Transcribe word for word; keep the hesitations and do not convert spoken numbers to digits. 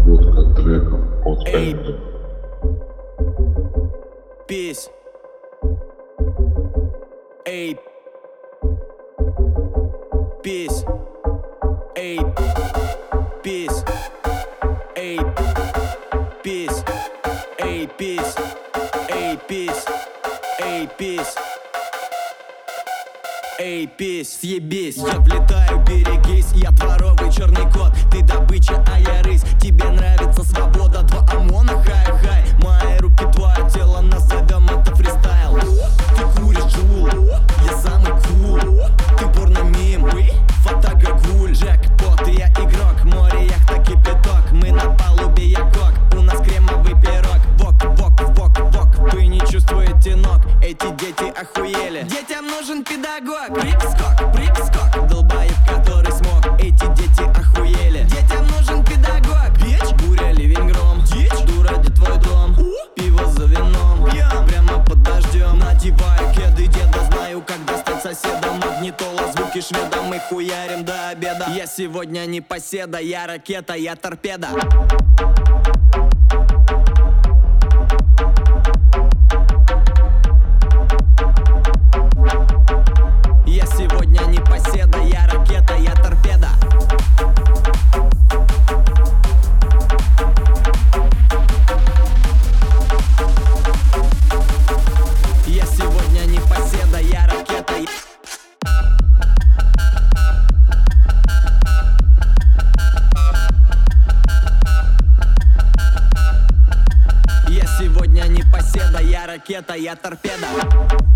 Обработка треков от Энди. Peace. Эй. Peace. Эй. Peace. Эй. Peace. Эй. Peace. Эй. Peace. Эй. Peace. Эй, пись, съебись, я влетаю, берегись. Я дворовый черный кот, ты добыча, а я рысь. Тебе нравится свобода, два ОМОНа, хай-хай. Мои руки, твое тело, назовем это фристайл. Ты куришь джул, я самый кул. Ты порно-мим, фотогагуль. Джекпот, я игрок, море, яхта, кипяток. Мы на палубе, я кок, у нас кремовый пирог. Вок, вок, вок, вок, вы не чувствуете ног. Эти дети охуели, детям нужен педагог. Прыг-скок, прыг-скок, долбоеб, который смог. Эти дети охуели, детям нужен педагог. Бич, буря, ливень, гром, дичь, дура, где твой дом? Пиво за вином, пьян, прямо под дождем. Надеваю кеды деда, знаю, как достать соседа. Магнитола, звуки шведа, мы хуярим до обеда. Я сегодня не поседа, я ракета, я торпеда. Я сегодня не поседа, я ракета, я торпеда. Я сегодня не поседа, я ракета. Я сегодня не поседа, я ракета, я торпеда.